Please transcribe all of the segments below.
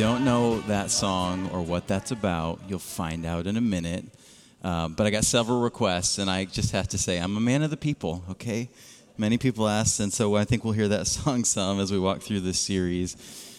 don't know that song or what that's about, you'll find out in a minute. But I got several requests, and I just have to say, I'm a man of the people, okay? Many people asked, and so I think we'll hear that song some as we walk through this series.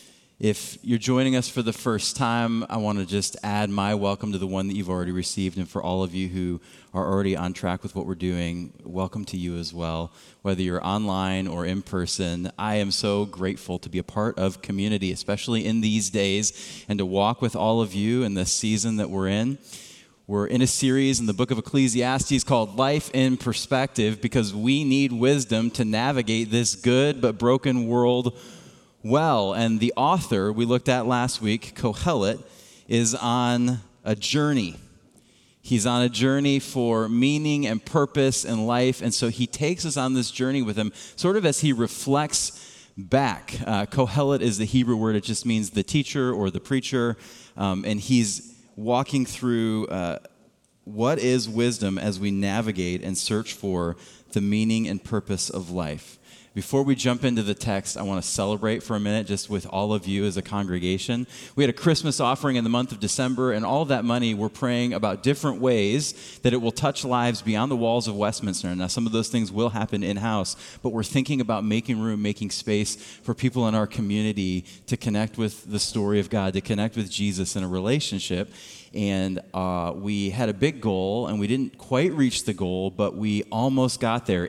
If you're joining us for the first time, I want to just add my welcome to the one that you've already received, and for all of you who are already on track with what we're doing, welcome to you as well. Whether you're online or in person, I am so grateful to be a part of community, especially in these days, and to walk with all of you in this season that we're in. We're in a series in the book of Ecclesiastes called Life in Perspective, because we need wisdom to navigate this good but broken world well. And the author we looked at last week, Kohelet, is on a journey. He's on a journey for meaning and purpose in life, and so he takes us on this journey with him, sort of as he reflects back. Kohelet is the Hebrew word. It just means the teacher or the preacher, and he's walking through what is wisdom as we navigate and search for the meaning and purpose of life. Before we jump into the text, I want to celebrate for a minute just with all of you as a congregation. We had a Christmas offering in the month of December, and all of that money we're praying about different ways that it will touch lives beyond the walls of Westminster. Now, some of those things will happen in-house, but we're thinking about making room, making space for people in our community to connect with the story of God, to connect with Jesus in a relationship. And we had a big goal, and we didn't quite reach the goal, but we almost got there.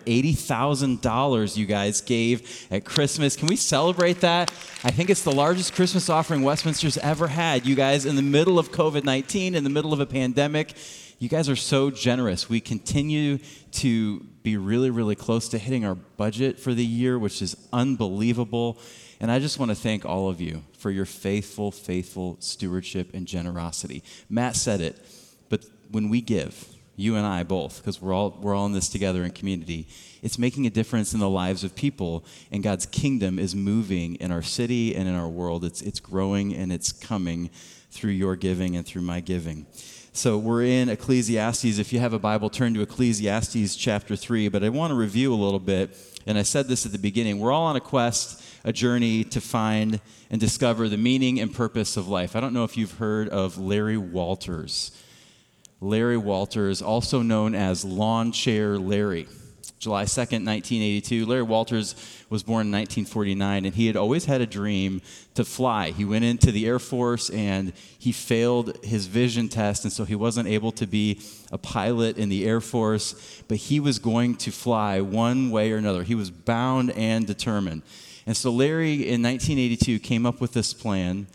$80,000 you guys gave at Christmas. Can we celebrate that? I think it's the largest Christmas offering Westminster's ever had. You guys, in the middle of COVID-19, in the middle of a pandemic, you guys are so generous. We continue to be really, really close to hitting our budget for the year, which is unbelievable. And I just want to thank all of you for your faithful stewardship and generosity. Matt said it, but when we give, you and I both, because we're all in this together in community, it's making a difference in the lives of people, and God's kingdom is moving in our city and in our world. It's growing, and it's coming through your giving and through my giving. So we're in Ecclesiastes. If you have a Bible, turn to Ecclesiastes chapter 3, but I want to review a little bit, and I said this at the beginning. We're all on a quest, a journey to find and discover the meaning and purpose of life. I don't know if you've heard of Larry Walters. Larry Walters, also known as Lawn Chair Larry. July 2nd, 1982. Larry Walters was born in 1949, and he had always had a dream to fly. He went into the Air Force, and he failed his vision test, and so he wasn't able to be a pilot in the Air Force, but he was going to fly one way or another. He was bound and determined. And so Larry, in 1982, came up with this plan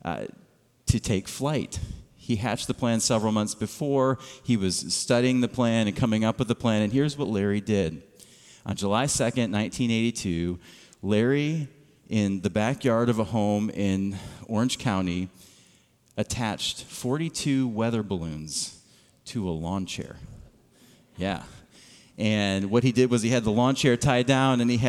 to take flight. He hatched the plan several months before. He was studying the plan and coming up with the plan, and here's what Larry did. On July 2nd, 1982, Larry, in the backyard of a home in Orange County, attached 42 weather balloons to a lawn chair. Yeah. And what he did was he had the lawn chair tied down, and he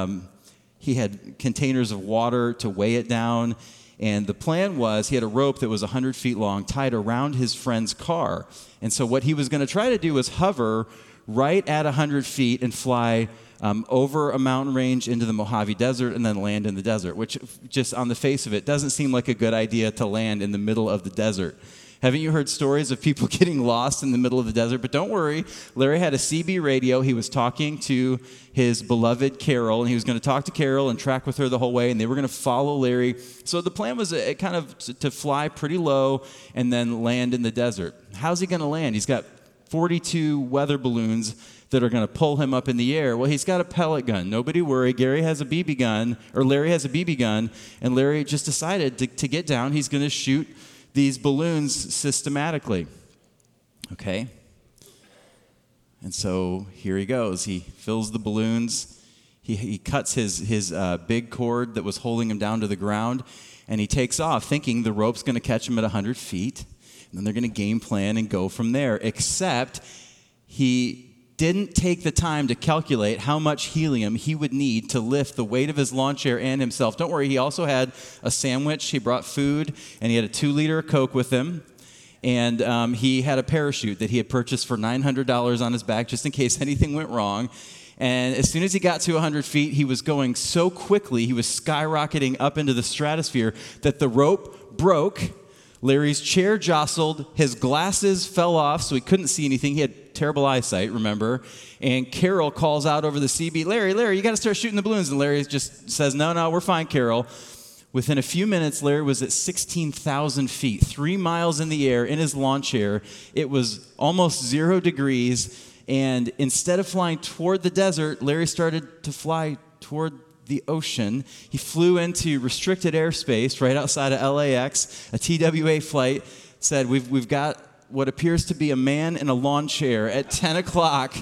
had containers of water to weigh it down. And the plan was he had a rope that was 100 feet long tied around his friend's car. And so what he was going to try to do was hover right at 100 feet and fly over a mountain range into the Mojave Desert and then land in the desert, which just on the face of it doesn't seem like a good idea to land in the middle of the desert. Haven't you heard stories of people getting lost in the middle of the desert? But don't worry, Larry had a CB radio. He was talking to his beloved Carol, and he was going to talk to Carol and track with her the whole way, and they were going to follow Larry. So the plan was kind of to fly pretty low and then land in the desert. How's he going to land? He's got 42 weather balloons that are going to pull him up in the air. Well, he's got a pellet gun. Nobody worry. Larry has a BB gun, and Larry just decided to get down. He's going to shoot these balloons systematically. Okay? And so here he goes. He fills the balloons. He cuts his big cord that was holding him down to the ground, and he takes off thinking the rope's going to catch him at 100 feet, and then they're going to game plan and go from there, except he didn't take the time to calculate how much helium he would need to lift the weight of his lawn chair and himself. Don't worry, he also had a sandwich, he brought food, and he had a 2-liter Coke with him. And he had a parachute that he had purchased for $900 on his back just in case anything went wrong. And as soon as he got to 100 feet, he was going so quickly, he was skyrocketing up into the stratosphere that the rope broke. Larry's chair jostled. His glasses fell off, so he couldn't see anything. He had terrible eyesight, remember? And Carol calls out over the CB, Larry, you got to start shooting the balloons. And Larry just says, no, we're fine, Carol. Within a few minutes, Larry was at 16,000 feet, 3 miles in the air in his lawn chair. It was almost 0 degrees. And instead of flying toward the desert, Larry started to fly toward the ocean. He flew into restricted airspace right outside of LAX. A TWA flight said, we've got what appears to be a man in a lawn chair at 10 o'clock,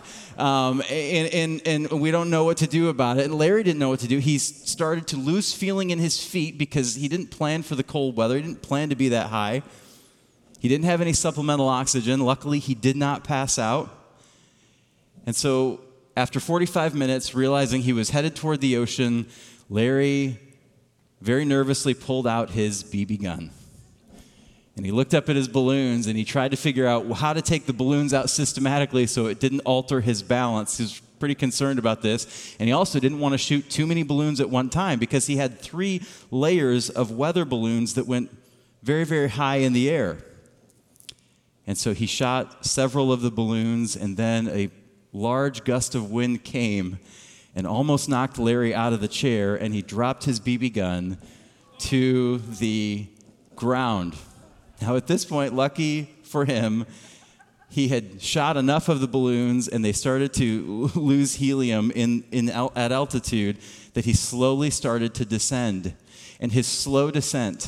and we don't know what to do about it. And Larry didn't know what to do. He started to lose feeling in his feet because he didn't plan for the cold weather. He didn't plan to be that high. He didn't have any supplemental oxygen. Luckily, he did not pass out. And so after 45 minutes, realizing he was headed toward the ocean, Larry very nervously pulled out his BB gun. And he looked up at his balloons, and he tried to figure out how to take the balloons out systematically so it didn't alter his balance. He was pretty concerned about this. And he also didn't want to shoot too many balloons at one time because he had 3 layers of weather balloons that went very, very high in the air. And so he shot several of the balloons, and then a large gust of wind came and almost knocked Larry out of the chair, and he dropped his BB gun to the ground. Now, at this point, lucky for him, he had shot enough of the balloons, and they started to lose helium at altitude, that he slowly started to descend. And his slow descent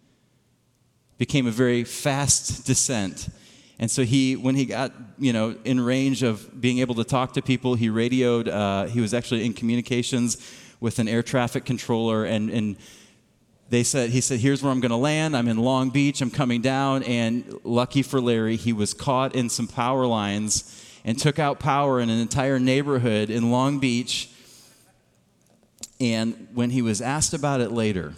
became a very fast descent. And so when he got, in range of being able to talk to people, he radioed. He was actually in communications with an air traffic controller, and he said, here's where I'm going to land. I'm in Long Beach. I'm coming down. And lucky for Larry, he was caught in some power lines and took out power in an entire neighborhood in Long Beach. And when he was asked about it later,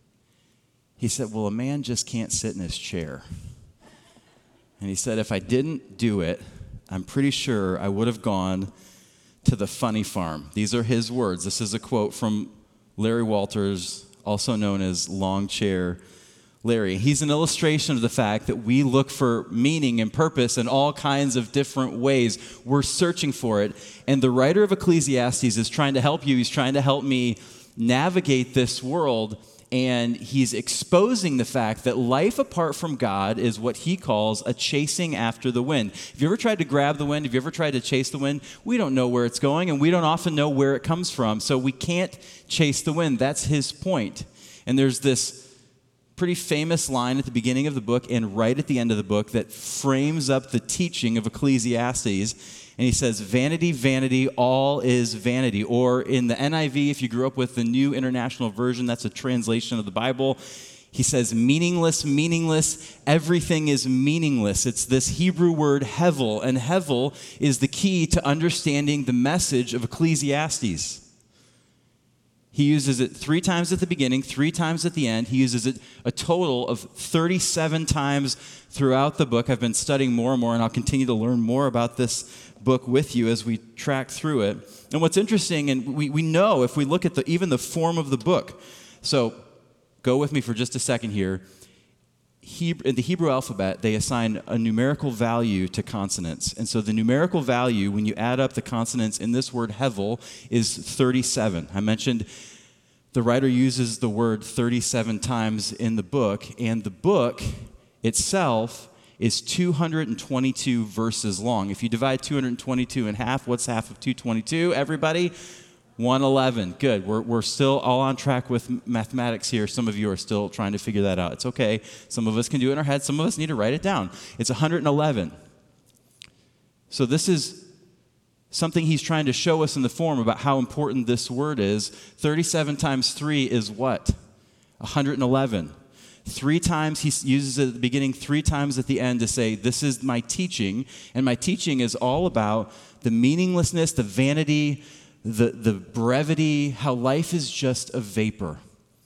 he said, well, a man just can't sit in his chair. And he said, if I didn't do it, I'm pretty sure I would have gone to the funny farm. These are his words. This is a quote from Larry Walters, also known as Long Chair Larry. He's an illustration of the fact that we look for meaning and purpose in all kinds of different ways. We're searching for it. And the writer of Ecclesiastes is trying to help you. He's trying to help me navigate this world. And he's exposing the fact that life apart from God is what he calls a chasing after the wind. Have you ever tried to grab the wind? Have you ever tried to chase the wind? We don't know where it's going, and we don't often know where it comes from. So we can't chase the wind. That's his point. And there's this pretty famous line at the beginning of the book and right at the end of the book that frames up the teaching of Ecclesiastes. And he says, vanity, vanity, all is vanity. Or in the NIV, if you grew up with the New International Version, that's a translation of the Bible. He says, meaningless, meaningless, everything is meaningless. It's this Hebrew word hevel, and hevel is the key to understanding the message of Ecclesiastes. He uses it 3 times at the beginning, 3 times at the end. He uses it a total of 37 times throughout the book. I've been studying more and more, and I'll continue to learn more about this book with you as we track through it. And what's interesting, and we know if we look at even the form of the book. So go with me for just a second here. In the Hebrew alphabet, they assign a numerical value to consonants. And so the numerical value, when you add up the consonants in this word hevel, is 37. I mentioned the writer uses the word 37 times in the book, and the book itself is 222 verses long. If you divide 222 in half, what's half of 222? Everybody? 111. Good. We're still all on track with mathematics here. Some of you are still trying to figure that out. It's okay. Some of us can do it in our heads. Some of us need to write it down. It's 111. So this is something he's trying to show us in the form about how important this word is. 37 times 3 is what? 111. 3 times he uses it at the beginning, 3 times at the end to say, this is my teaching. And my teaching is all about the meaninglessness, the vanity, the brevity, how life is just a vapor.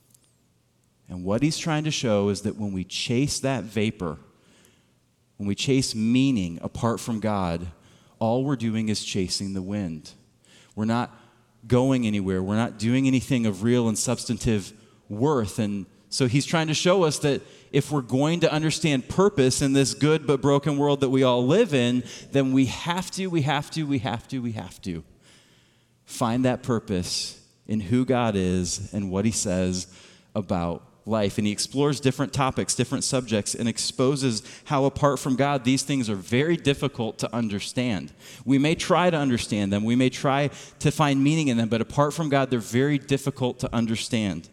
And what he's trying to show is that when we chase that vapor, when we chase meaning apart from God, all we're doing is chasing the wind. We're not going anywhere. We're not doing anything of real and substantive worth and So he's trying to show us that if we're going to understand purpose in this good but broken world that we all live in, then we have to find that purpose in who God is and what he says about life. And he explores different topics, different subjects, and exposes how apart from God, these things are very difficult to understand. We may try to understand them. We may try to find meaning in them, but apart from God, they're very difficult to understand.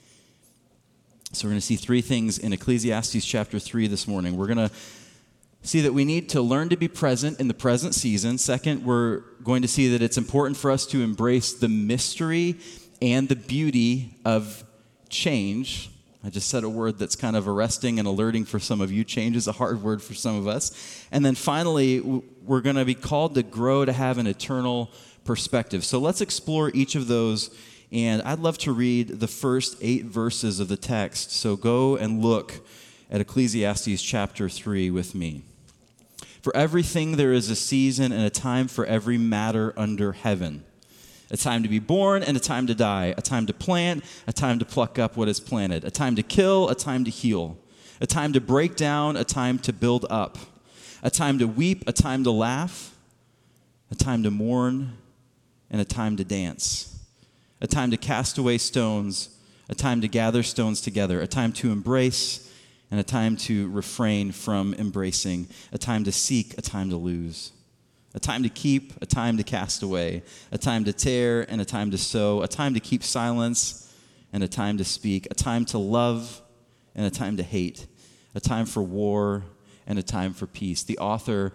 So we're going to see three things in Ecclesiastes chapter 3 this morning. We're going to see that we need to learn to be present in the present season. Second, we're going to see that it's important for us to embrace the mystery and the beauty of change. I just said a word that's kind of arresting and alerting for some of you. Change is a hard word for some of us. And then finally, we're going to be called to grow to have an eternal perspective. So let's explore each of those. And I'd love to read the first 8 verses of the text. So go and look at Ecclesiastes chapter 3 with me. For everything there is a season and a time for every matter under heaven. A time to be born and a time to die. A time to plant, a time to pluck up what is planted. A time to kill, a time to heal. A time to break down, a time to build up. A time to weep, a time to laugh. A time to mourn and a time to dance. A time to cast away stones, a time to gather stones together, a time to embrace, and a time to refrain from embracing, a time to seek, a time to lose, a time to keep, a time to cast away, a time to tear, and a time to sow, a time to keep silence, and a time to speak, a time to love, and a time to hate, a time for war, and a time for peace. The author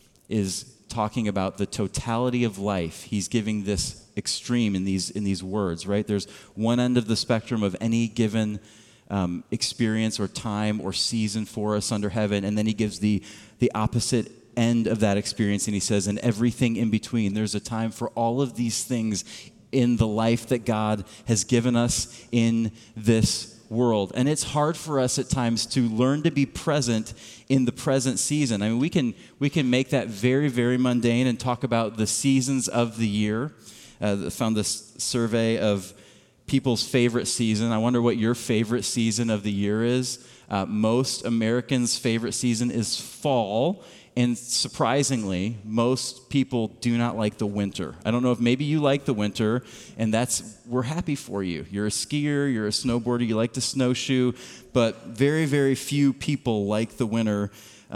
is talking about the totality of life. He's giving this extreme in these words, right? There's one end of the spectrum of any given experience or time or season for us under heaven, and then he gives the opposite end of that experience, and he says, and everything in between. There's a time for all of these things in the life that God has given us in this world. And it's hard for us at times to learn to be present in the present season. I mean, we can make that very, very mundane and talk about the seasons of the year. I found this survey of people's favorite season. I wonder what your favorite season of the year is. Most Americans' favorite season is fall. And surprisingly, most people do not like the winter. I don't know if maybe you like the winter, and we're happy for you. You're a skier, you're a snowboarder, you like to snowshoe, but very, very few people like the winter.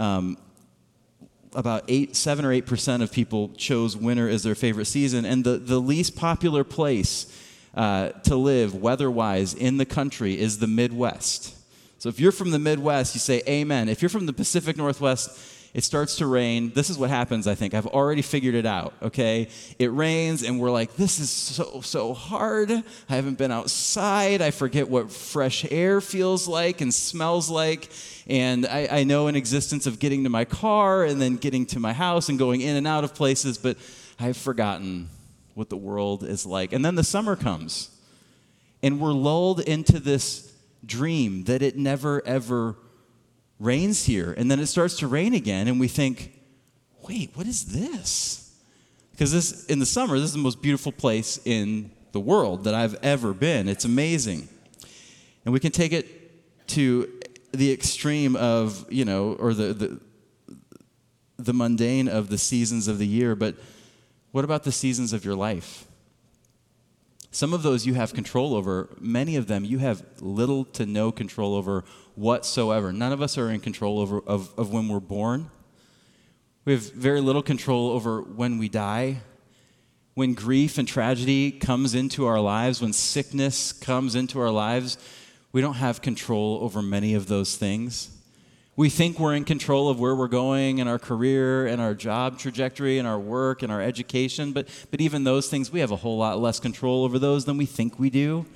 About 7 or 8% of people chose winter as their favorite season, and the least popular place to live weather-wise in the country is the Midwest. So if you're from the Midwest, you say amen. If you're from the Pacific Northwest, it starts to rain. This is what happens, I think. I've already figured it out, okay? It rains, and we're like, this is so hard. I haven't been outside. I forget what fresh air feels like and smells like. And I know an existence of getting to my car and then getting to my house and going in and out of places, but I've forgotten what the world is like. And then the summer comes, and we're lulled into this dream that it never, ever rains here, and then it starts to rain again, and we think, wait, what is this? Because in the summer, this is the most beautiful place in the world that I've ever been. It's amazing. And we can take it to the extreme of, or the mundane of the seasons of the year, but what about the seasons of your life? Some of those you have control over. Many of them you have little to no control over whatsoever. None of us are in control of when we're born. We have very little control over when we die. When grief and tragedy comes into our lives, when sickness comes into our lives, we don't have control over many of those things. We think we're in control of where we're going in our career and our job trajectory and our work and our education, but even those things, we have a whole lot less control over those than we think we do.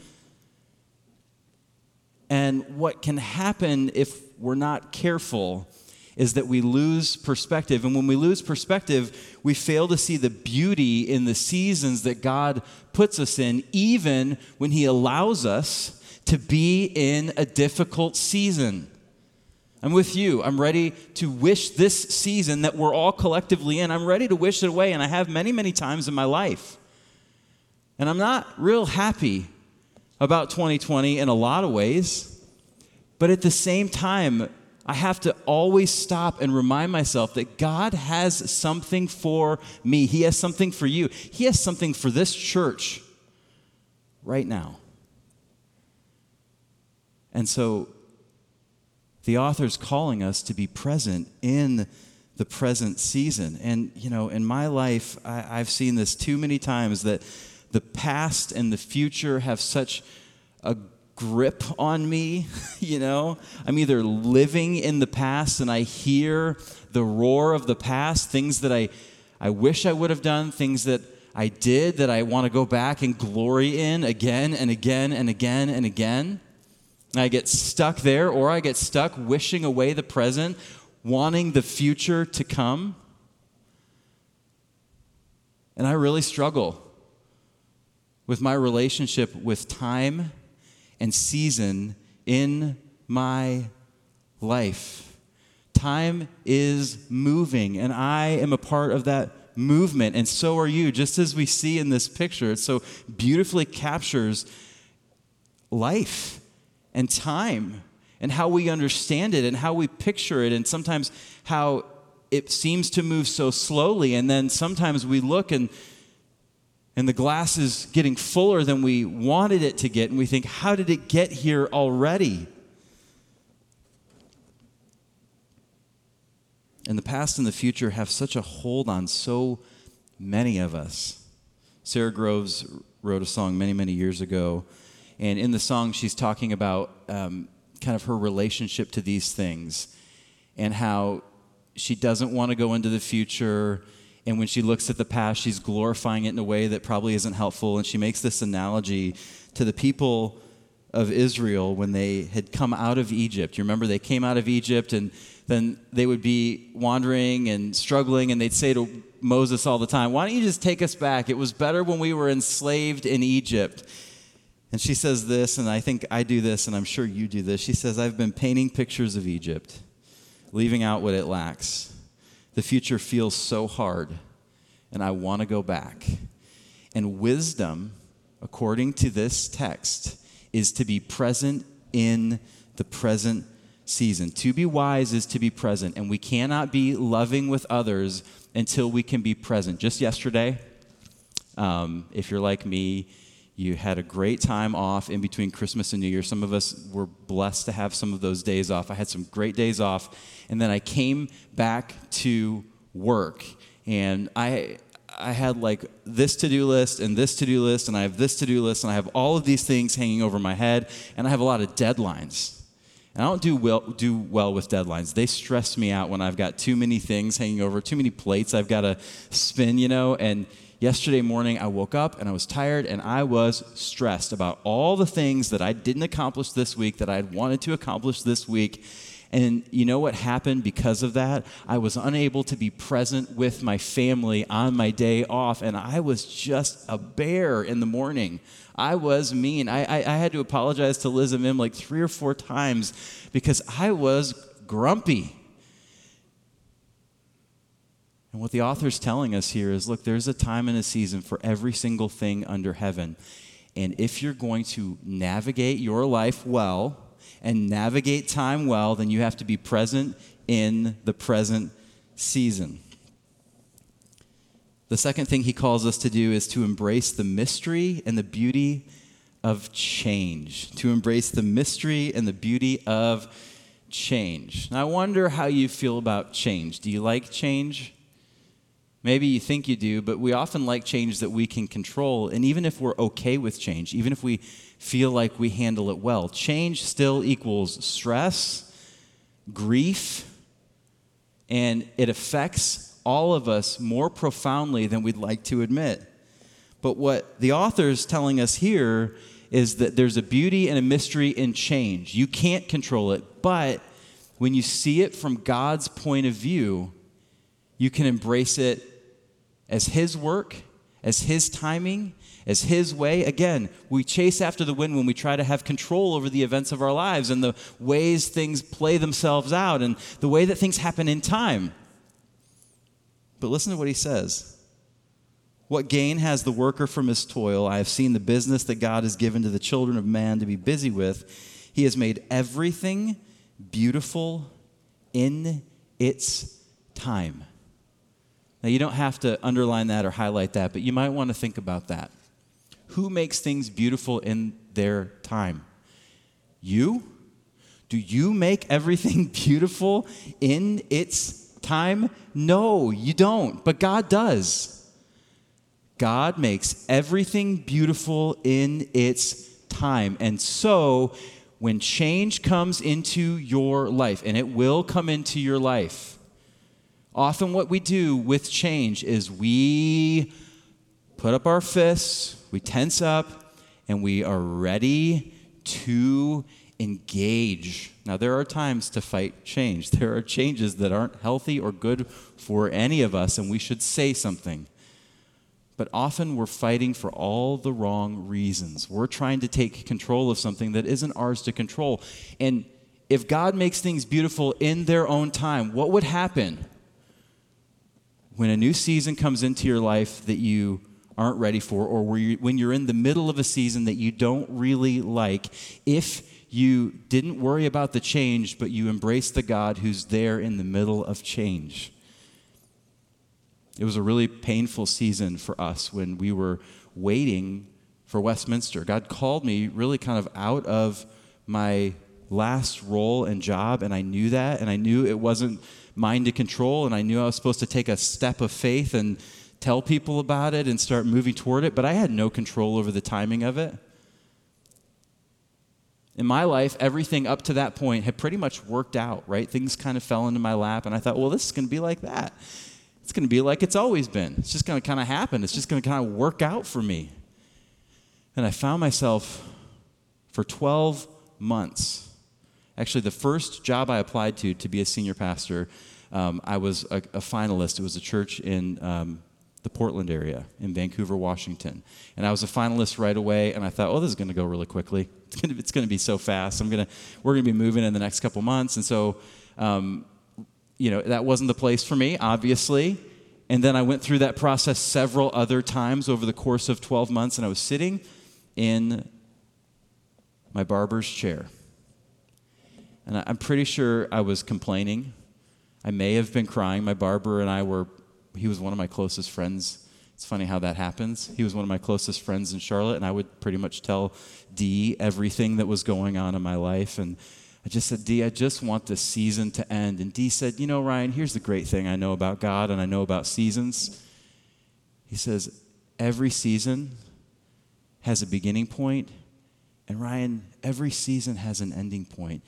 And what can happen if we're not careful is that we lose perspective. And when we lose perspective, we fail to see the beauty in the seasons that God puts us in, even when He allows us to be in a difficult season. I'm with you. I'm ready to wish this season that we're all collectively in, I'm ready to wish it away, and I have many, many times in my life. And I'm not real happy about 2020 in a lot of ways. But at the same time, I have to always stop and remind myself that God has something for me. He has something for you. He has something for this church right now. And so the author's calling us to be present in the present season. And, in my life, I've seen this too many times, that the past and the future have such a grip on me. I'm either living in the past and I hear the roar of the past, things that I wish I would have done, things that I did that I want to go back and glory in again and again and again and again. I get stuck there, or I get stuck wishing away the present, wanting the future to come. And I really struggle with my relationship with time and season in my life. Time is moving, and I am a part of that movement, and so are you. Just as we see in this picture, it so beautifully captures life and time and how we understand it and how we picture it, and sometimes how it seems to move so slowly, and then sometimes we look and the glass is getting fuller than we wanted it to get, and we think, how did it get here already? And the past and the future have such a hold on so many of us. Sarah Groves wrote a song many, many years ago, and in the song she's talking about kind of her relationship to these things and how she doesn't want to go into the future. And when she looks at the past, she's glorifying it in a way that probably isn't helpful. And she makes this analogy to the people of Israel when they had come out of Egypt. You remember they came out of Egypt, and then they would be wandering and struggling, and they'd say to Moses all the time, "Why don't you just take us back? It was better when we were enslaved in Egypt." And she says this, and I think I do this, and I'm sure you do this. She says, "I've been painting pictures of Egypt, leaving out what it lacks. The future feels so hard, and I want to go back." And wisdom, according to this text, is to be present in the present season. To be wise is to be present, and we cannot be loving with others until we can be present. Just yesterday, if you're like me, you had a great time off in between Christmas and New Year. Some of us were blessed to have some of those days off. I had some great days off. And then I came back to work. And I had like this to-do list and this to-do list, and I have this to-do list, and I have all of these things hanging over my head, and I have a lot of deadlines. And I don't do well with deadlines. They stress me out when I've got too many things hanging over, too many plates I've got to spin, and yesterday morning, I woke up and I was tired and I was stressed about all the things that I didn't accomplish this week that I had wanted to accomplish this week. And you know what happened because of that? I was unable to be present with my family on my day off, and I was just a bear in the morning. I was mean. I had to apologize to Liz and Mim like 3 or 4 times because I was grumpy. And what the author's telling us here is, look, there's a time and a season for every single thing under heaven. And if you're going to navigate your life well and navigate time well, then you have to be present in the present season. The second thing he calls us to do is to embrace the mystery and the beauty of change. To embrace the mystery and the beauty of change. Now, I wonder how you feel about change. Do you like change? Maybe you think you do, but we often like change that we can control. And even if we're okay with change, even if we feel like we handle it well, change still equals stress, grief, and it affects all of us more profoundly than we'd like to admit. But what the author's telling us here is that there's a beauty and a mystery in change. You can't control it, but when you see it from God's point of view, you can embrace it as His work, as His timing, as His way. Again, we chase after the wind when we try to have control over the events of our lives and the ways things play themselves out and the way that things happen in time. But listen to what he says. "What gain has the worker from his toil? I have seen the business that God has given to the children of man to be busy with. He has made everything beautiful in its time. Now, you don't have to underline that or highlight that, but you might want to think about that. Who makes things beautiful in their time? You? Do you make everything beautiful in its time? No, you don't, but God does. God makes everything beautiful in its time. And so, when change comes into your life, and it will come into your life, often what we do with change is we put up our fists, we tense up, and we are ready to engage. Now, there are times to fight change. There are changes that aren't healthy or good for any of us, and we should say something. But often we're fighting for all the wrong reasons. We're trying to take control of something that isn't ours to control. And if God makes things beautiful in their own time, what would happen when a new season comes into your life that you aren't ready for, or when you're in the middle of a season that you don't really like, if you didn't worry about the change, but you embrace the God who's there in the middle of change? It was a really painful season for us when we were waiting for Westminster. God called me really kind of out of my last role and job, and I knew that, and I knew it wasn't mine to control, and I knew I was supposed to take a step of faith and tell people about it and start moving toward it, but I had no control over the timing of it. In my life, everything up to that point had pretty much worked out, right? Things kind of fell into my lap, and I thought, well, this is going to be like that. It's going to be like it's always been. It's just going to kind of happen. It's just going to kind of work out for me. And I found myself for 12 months. Actually, the first job I applied to be a senior pastor, I was a finalist. It was a church in the Portland area in Vancouver, Washington. And I was a finalist right away, and I thought, oh, this is going to go really quickly. It's going to be so fast. We're going to be moving in the next couple months. And so that wasn't the place for me, obviously. And then I went through that process several other times over the course of 12 months, and I was sitting in my barber's chair. And I'm pretty sure I was complaining. I may have been crying. My barber and he was one of my closest friends. It's funny how that happens. He was one of my closest friends in Charlotte, and I would pretty much tell Dee everything that was going on in my life. And I just said, Dee, I just want this season to end. And Dee said, Ryan, here's the great thing I know about God and I know about seasons. He says, every season has a beginning point, and Ryan, every season has an ending point.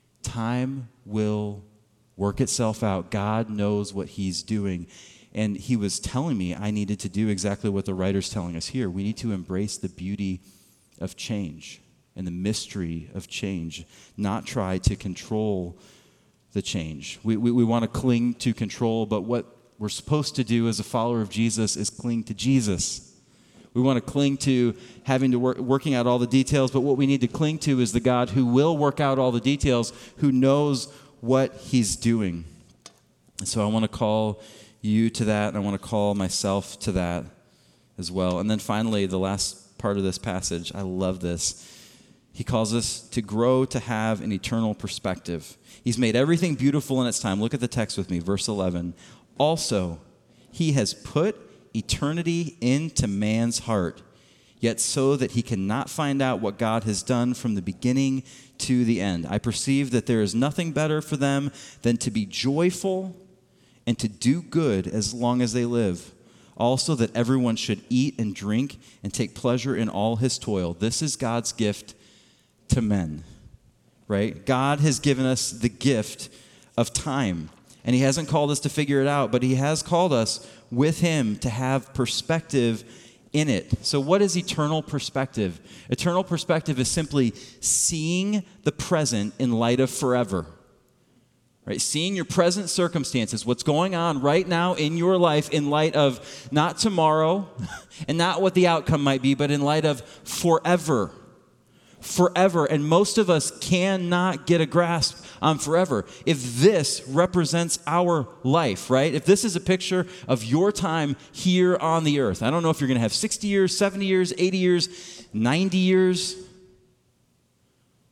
Time will work itself out. God knows what he's doing. And he was telling me I needed to do exactly what the writer's telling us here. We need to embrace the beauty of change and the mystery of change, not try to control the change. We want to cling to control, but what we're supposed to do as a follower of Jesus is cling to Jesus. We want to cling to having to working out all the details, but what we need to cling to is the God who will work out all the details, who knows what he's doing. And so I want to call you to that, and I want to call myself to that as well. And then finally, the last part of this passage, I love this. He calls us to grow to have an eternal perspective. He's made everything beautiful in its time. Look at the text with me, verse 11. Also, he has put eternity into man's heart, yet so that he cannot find out what God has done from the beginning to the end. I perceive that there is nothing better for them than to be joyful and to do good as long as they live. Also, that everyone should eat and drink and take pleasure in all his toil. This is God's gift to men, right? God has given us the gift of time, and he hasn't called us to figure it out, but he has called us with him to have perspective in it. So what is eternal perspective? Eternal perspective is simply seeing the present in light of forever. Right? Seeing your present circumstances, what's going on right now in your life in light of not tomorrow and not what the outcome might be, but in light of forever. Forever. And most of us cannot get a grasp on forever. If this represents our life, right? If this is a picture of your time here on the earth, I don't know if you're going to have 60 years, 70 years, 80 years, 90 years.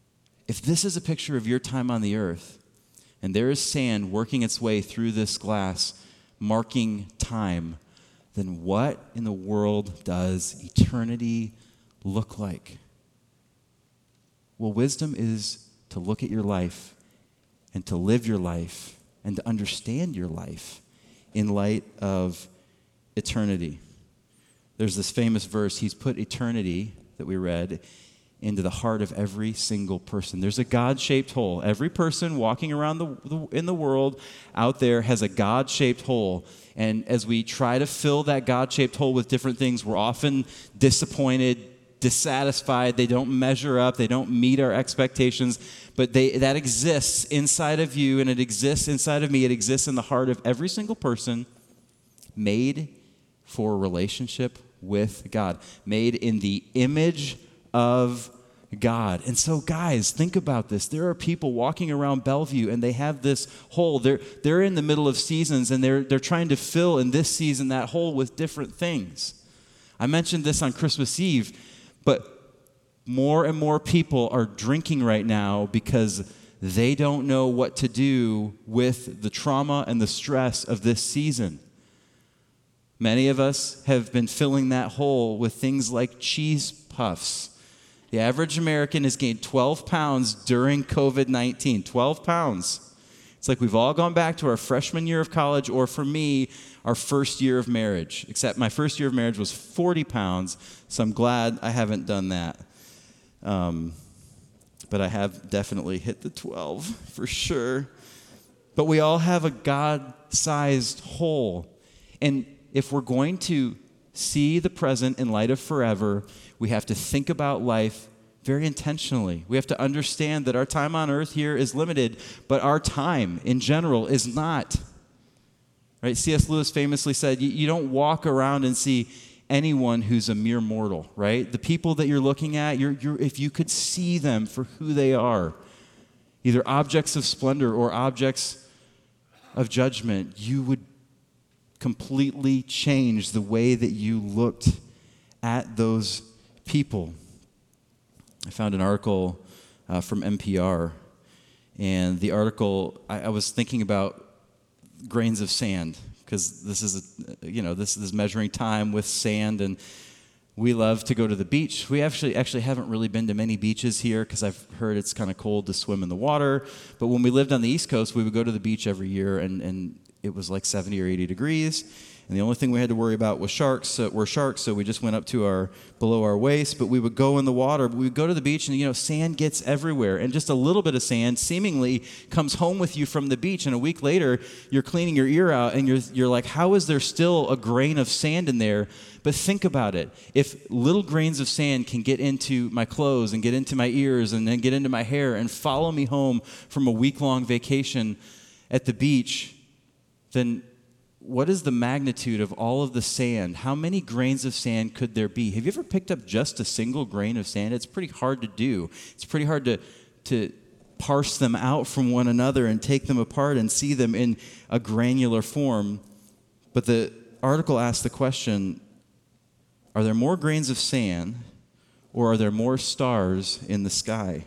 if this is a picture of your time on the earth, and there is sand working its way through this glass, marking time, then what in the world does eternity look like? Well, wisdom is to look at your life and to live your life and to understand your life in light of eternity. There's this famous verse, he's put eternity, that we read, into the heart of every single person. There's a God-shaped hole. Every person walking around in the world out there has a God-shaped hole. And as we try to fill that God-shaped hole with different things, we're often disappointed, dissatisfied. They don't measure up. They don't meet our expectations. But that exists inside of you, and it exists inside of me. It exists in the heart of every single person, made for a relationship with God, made in the image of God. And so, guys, think about this. There are people walking around Bellevue, and they have this hole. They're in the middle of seasons, and they're trying to fill in this season that hole with different things. I mentioned this on Christmas Eve, but more and more people are drinking right now because they don't know what to do with the trauma and the stress of this season. Many of us have been filling that hole with things like cheese puffs. The average American has gained 12 pounds during COVID-19. 12 pounds. It's like we've all gone back to our freshman year of college, or for me, our first year of marriage. Except my first year of marriage was 40 pounds, so I'm glad I haven't done that. But I have definitely hit the 12 for sure. But we all have a God-sized hole. And if we're going to see the present in light of forever, we have to think about life very intentionally. We have to understand that our time on earth here is limited, but our time in general is not. Right? C.S. Lewis famously said, you don't walk around and see anyone who's a mere mortal, right? The people that you're looking at, if you could see them for who they are, either objects of splendor or objects of judgment, you would completely change the way that you looked at those people. I found an article from NPR, and the article, I was thinking about grains of sand, because this is measuring time with sand, and we love to go to the beach. We actually haven't really been to many beaches here because I've heard it's kind of cold to swim in the water. But when we lived on the East Coast, we would go to the beach every year, and it was like 70 or 80 degrees. And the only thing we had to worry about was sharks. So we just went up to below our waist. But we would go in the water. But we would go to the beach, and sand gets everywhere. And just a little bit of sand seemingly comes home with you from the beach. And a week later, you're cleaning your ear out, and you're like, how is there still a grain of sand in there? But think about it. If little grains of sand can get into my clothes and get into my ears and then get into my hair and follow me home from a week-long vacation at the beach, then what is the magnitude of all of the sand? How many grains of sand could there be? Have you ever picked up just a single grain of sand? It's pretty hard to do. It's pretty hard to parse them out from one another and take them apart and see them in a granular form. But the article asked the question, are there more grains of sand, or are there more stars in the sky?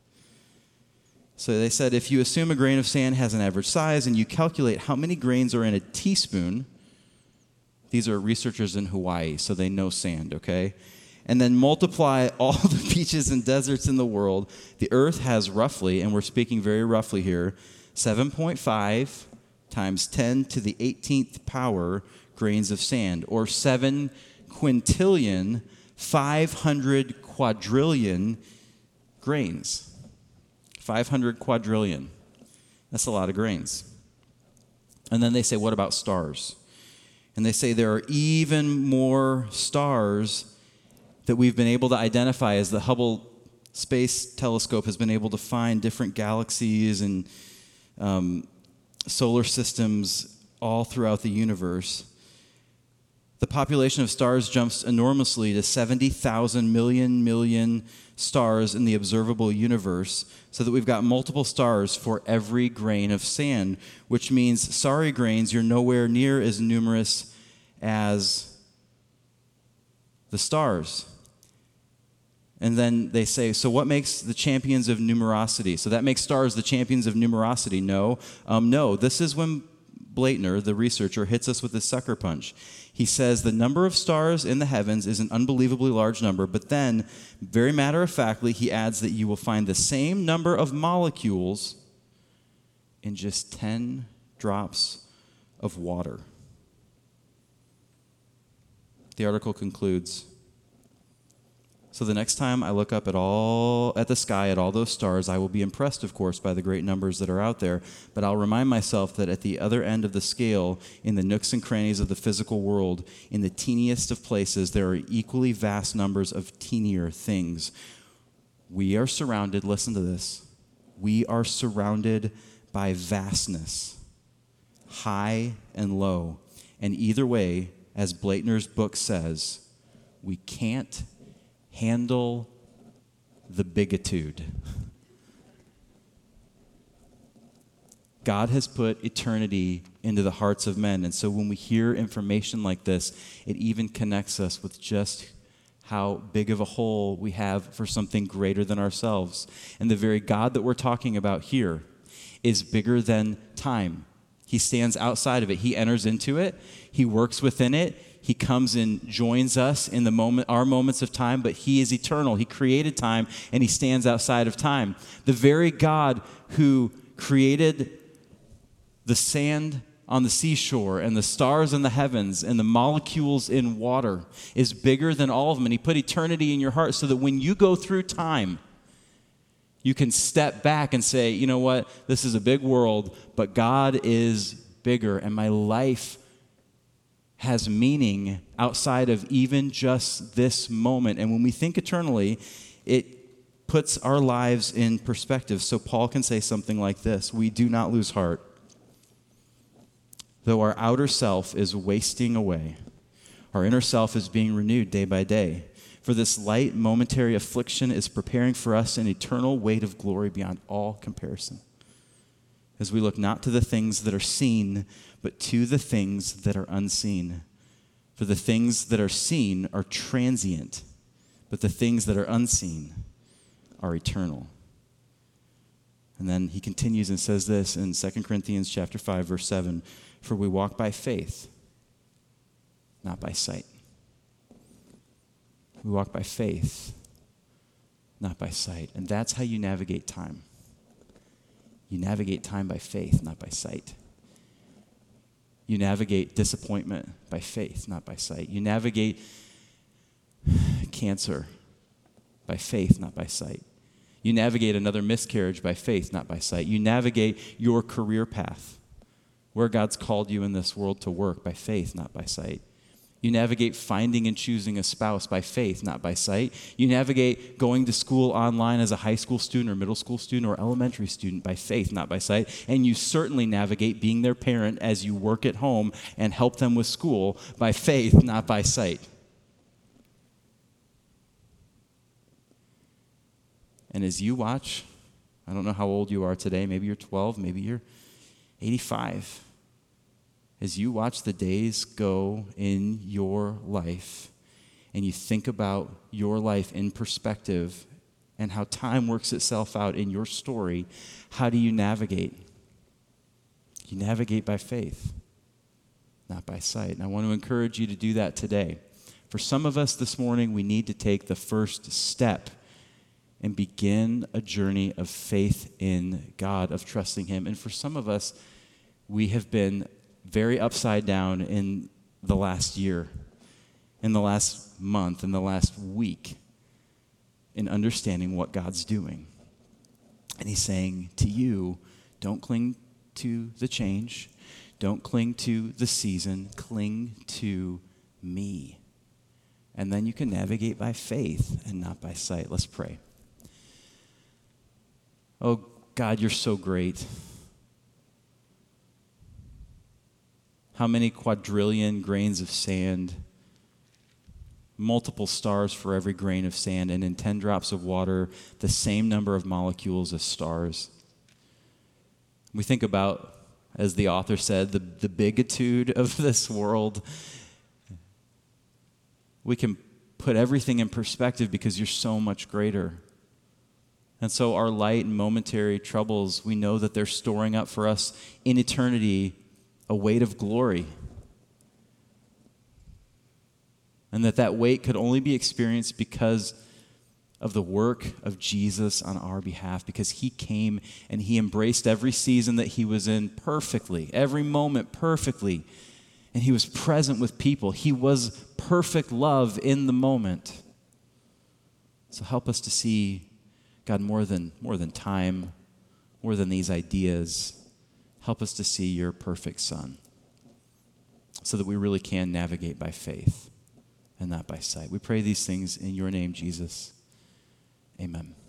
So they said, if you assume a grain of sand has an average size and you calculate how many grains are in a teaspoon, these are researchers in Hawaii, so they know sand, okay? And then multiply all the beaches and deserts in the world, the earth has roughly, and we're speaking very roughly here, 7.5 times 10 to the 18th power grains of sand, or 7 quintillion, 500 quadrillion grains. 500 quadrillion. That's a lot of grains. And then they say, what about stars? And they say there are even more stars that we've been able to identify as the Hubble Space Telescope has been able to find different galaxies and solar systems all throughout the universe. The population of stars jumps enormously to 70,000 million stars in the observable universe, so that we've got multiple stars for every grain of sand, which means, sorry grains, you're nowhere near as numerous as the stars. And then they say, so what makes the champions of numerosity? So that makes stars the champions of numerosity. No. This is when Blaitner, the researcher, hits us with his sucker punch. He says the number of stars in the heavens is an unbelievably large number, but then, very matter-of-factly, he adds that you will find the same number of molecules in just 10 drops of water. The article concludes, so the next time I look up at the sky at all those stars, I will be impressed, of course, by the great numbers that are out there, but I'll remind myself that at the other end of the scale, in the nooks and crannies of the physical world, in the teeniest of places, there are equally vast numbers of teenier things. We are surrounded, listen to this, we are surrounded by vastness, high and low, and either way, as Blaitner's book says, we can't handle the bigitude. God has put eternity into the hearts of men, and so when we hear information like this, it even connects us with just how big of a hole we have for something greater than ourselves. And the very God that we're talking about here is bigger than time. He stands outside of it. He enters into it. He works within it. He comes and joins us in our moments of time, but he is eternal. He created time, and he stands outside of time. The very God who created the sand on the seashore and the stars in the heavens and the molecules in water is bigger than all of them, and he put eternity in your heart so that when you go through time, you can step back and say, you know what, this is a big world, but God is bigger, and my life has meaning outside of even just this moment. And when we think eternally, it puts our lives in perspective. So Paul can say something like this: we do not lose heart, though our outer self is wasting away. Our inner self is being renewed day by day. For this light momentary affliction is preparing for us an eternal weight of glory beyond all comparison, as we look not to the things that are seen, but to the things that are unseen. For the things that are seen are transient, but the things that are unseen are eternal. And then he continues and says this in 2 Corinthians chapter 5, verse 7, for we walk by faith, not by sight. We walk by faith, not by sight. And that's how you navigate time. You navigate time by faith, not by sight. You navigate disappointment by faith, not by sight. You navigate cancer by faith, not by sight. You navigate another miscarriage by faith, not by sight. You navigate your career path, where God's called you in this world to work, by faith, not by sight. You navigate finding and choosing a spouse by faith, not by sight. You navigate going to school online as a high school student or middle school student or elementary student by faith, not by sight. And you certainly navigate being their parent as you work at home and help them with school by faith, not by sight. And as you watch, I don't know how old you are today, maybe you're 12, maybe you're 85. As you watch the days go in your life and you think about your life in perspective and how time works itself out in your story, how do you navigate? You navigate by faith, not by sight. And I want to encourage you to do that today. For some of us this morning, we need to take the first step and begin a journey of faith in God, of trusting him. And for some of us, we have been very upside down in the last year, in the last month, in the last week, in understanding what God's doing. And he's saying to you, don't cling to the change, don't cling to the season, cling to me. And then you can navigate by faith and not by sight. Let's pray. Oh, God, you're so great. How many quadrillion grains of sand, multiple stars for every grain of sand, and in 10 drops of water, the same number of molecules as stars. We think about, as the author said, the bigitude of this world. We can put everything in perspective because you're so much greater. And so our light and momentary troubles, we know that they're storing up for us in eternity a weight of glory. And that weight could only be experienced because of the work of Jesus on our behalf, because he came and he embraced every season that he was in perfectly, every moment perfectly. And he was present with people. He was perfect love in the moment. So help us to see, God, more than time, more than these ideas. Help us to see your perfect Son so that we really can navigate by faith and not by sight. We pray these things in your name, Jesus. Amen.